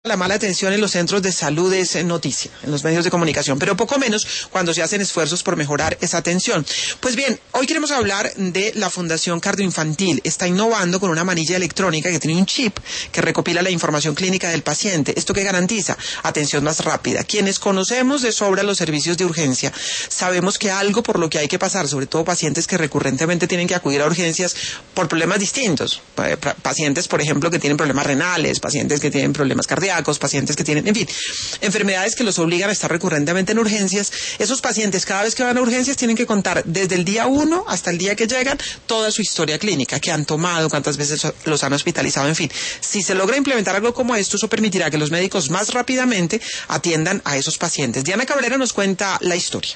La mala atención en los centros de salud es noticia en los medios de comunicación, pero poco menos cuando se hacen esfuerzos por mejorar esa atención. Pues bien, hoy queremos hablar de la Fundación Cardioinfantil. Está innovando con una manilla electrónica que tiene un chip que recopila la información clínica del paciente. ¿Esto qué garantiza? Atención más rápida. Quienes conocemos de sobra los servicios de urgencia, sabemos que algo por lo que hay que pasar, sobre todo pacientes que recurrentemente tienen que acudir a urgencias por problemas distintos. Pacientes, por ejemplo, que tienen problemas renales, pacientes que tienen problemas cardíacos, pacientes que tienen, en fin, enfermedades que los obligan a estar recurrentemente en urgencias. Esos pacientes cada vez que van a urgencias tienen que contar desde el día 1 hasta el día que llegan toda su historia clínica, qué han tomado, cuántas veces los han hospitalizado, en fin. Si se logra implementar algo como esto, eso permitirá que los médicos más rápidamente atiendan a esos pacientes. Diana Cabrera nos cuenta la historia.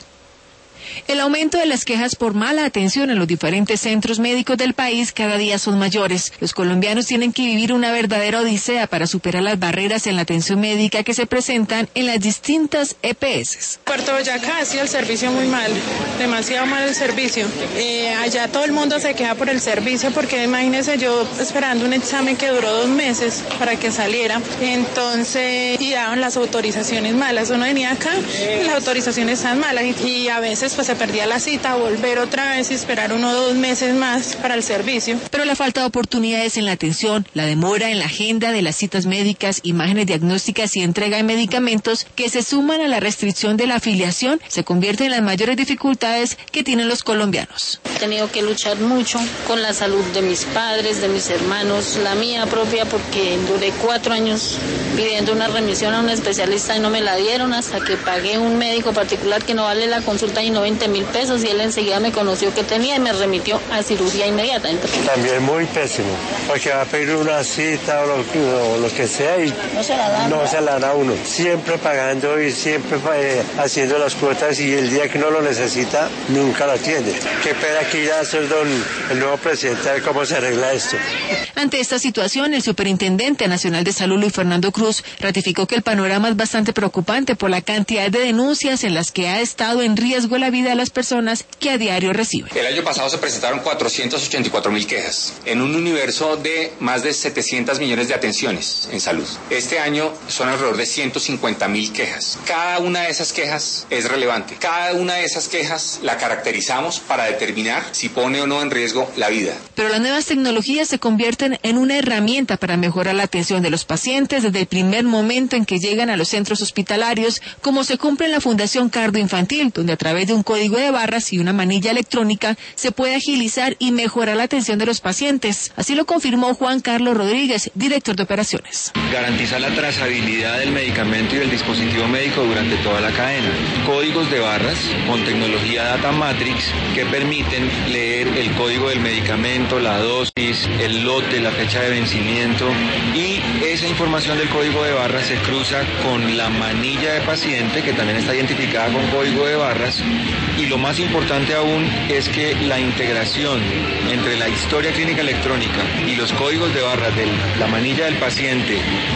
El aumento de las quejas por mala atención en los diferentes centros médicos del país cada día son mayores. Los colombianos tienen que vivir una verdadera odisea para superar las barreras en la atención médica que se presentan en las distintas EPS. Puerto Boyacá ha sido el servicio muy mal, demasiado mal el servicio. Allá todo el mundo se queja por el servicio porque imagínense yo esperando un examen que duró 2 meses para que saliera. Entonces, y daban las autorizaciones malas. Uno venía acá y las autorizaciones están malas y a veces pues se perdía la cita, volver otra vez y esperar 1 o 2 meses más para el servicio. Pero la falta de oportunidades en la atención, la demora en la agenda de las citas médicas, imágenes diagnósticas y entrega de medicamentos que se suman a la restricción de la afiliación se convierten en las mayores dificultades que tienen los colombianos. He tenido que luchar mucho con la salud de mis padres, de mis hermanos, la mía propia, porque duré 4 años pidiendo una remisión a un especialista y no me la dieron hasta que pagué un médico particular que no vale la consulta y 20.000 pesos y él enseguida me conoció que tenía y me remitió a cirugía inmediatamente. También muy pésimo, porque va a pedir una cita o lo que sea y no se la da a uno. Siempre pagando y siempre haciendo las cuotas y el día que no lo necesita nunca lo atiende. Qué pena que irá a hacer el nuevo presidente a ver cómo se arregla esto. Ante esta situación, el Superintendente Nacional de Salud, Luis Fernando Cruz, ratificó que el panorama es bastante preocupante por la cantidad de denuncias en las que ha estado en riesgo la vida de las personas que a diario reciben. El año pasado se presentaron 484.000 quejas en un universo de más de 700 millones de atenciones en salud. Este año son alrededor de 150.000 quejas. Cada una de esas quejas es relevante. Cada una de esas quejas la caracterizamos para determinar si pone o no en riesgo la vida. Pero las nuevas tecnologías se convierten en una herramienta para mejorar la atención de los pacientes desde el primer momento en que llegan a los centros hospitalarios, como se cumple en la Fundación Cardioinfantil, donde a través de un código de barras y una manilla electrónica se puede agilizar y mejorar la atención de los pacientes. Así lo confirmó Juan Carlos Rodríguez, director de operaciones. Garantizar la trazabilidad del medicamento y del dispositivo médico durante toda la cadena. Códigos de barras con tecnología Data Matrix que permiten leer el código del medicamento, la dosis, el lote, la fecha de vencimiento, y esa información del código de barras se cruza con la manilla de paciente que también está identificada con código de barras. Y lo más importante aún es que la integración entre la historia clínica electrónica y los códigos de barras de la manilla del paciente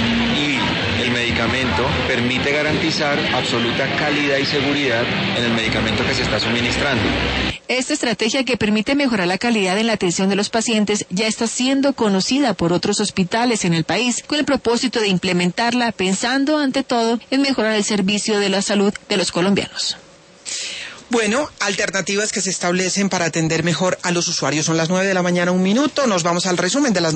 y el medicamento permite garantizar absoluta calidad y seguridad en el medicamento que se está suministrando. Esta estrategia, que permite mejorar la calidad en la atención de los pacientes, ya está siendo conocida por otros hospitales en el país, con el propósito de implementarla pensando ante todo en mejorar el servicio de la salud de los colombianos. Bueno, alternativas que se establecen para atender mejor a los usuarios. Son las 9 de la mañana, 1 minuto. Nos vamos al resumen de las